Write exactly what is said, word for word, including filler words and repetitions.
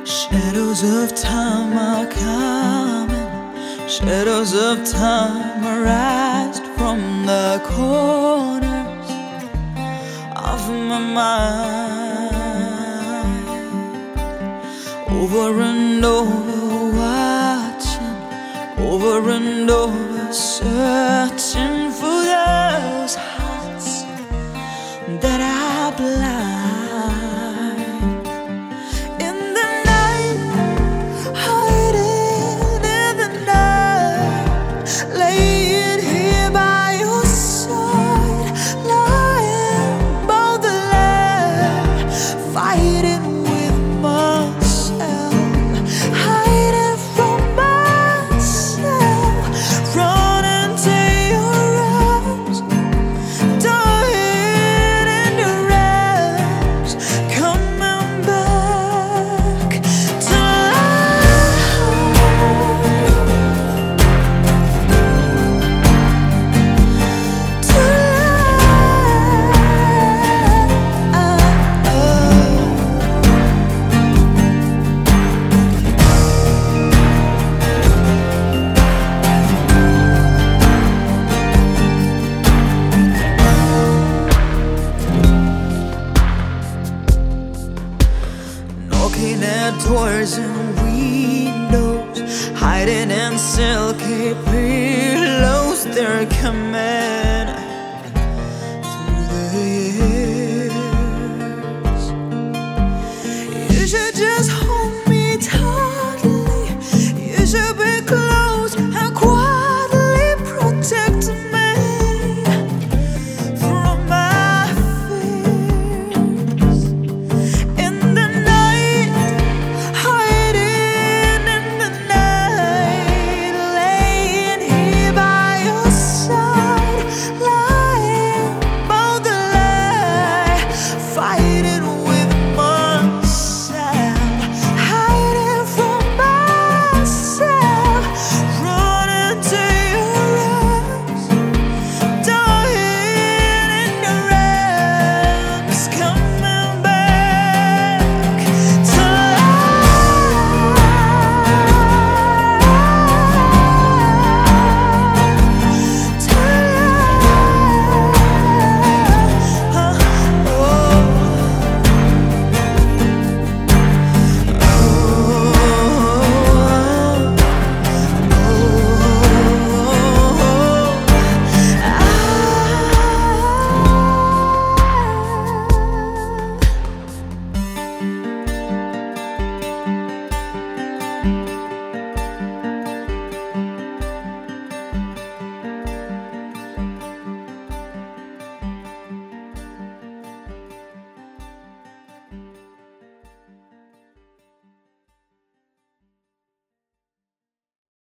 Shadows of time are coming, shadows of time arise from the corners of my mind. Over and over watching, over and over searching for those hearts that are blind. Knocking at doors and windows, hiding in silky pillows, they're coming.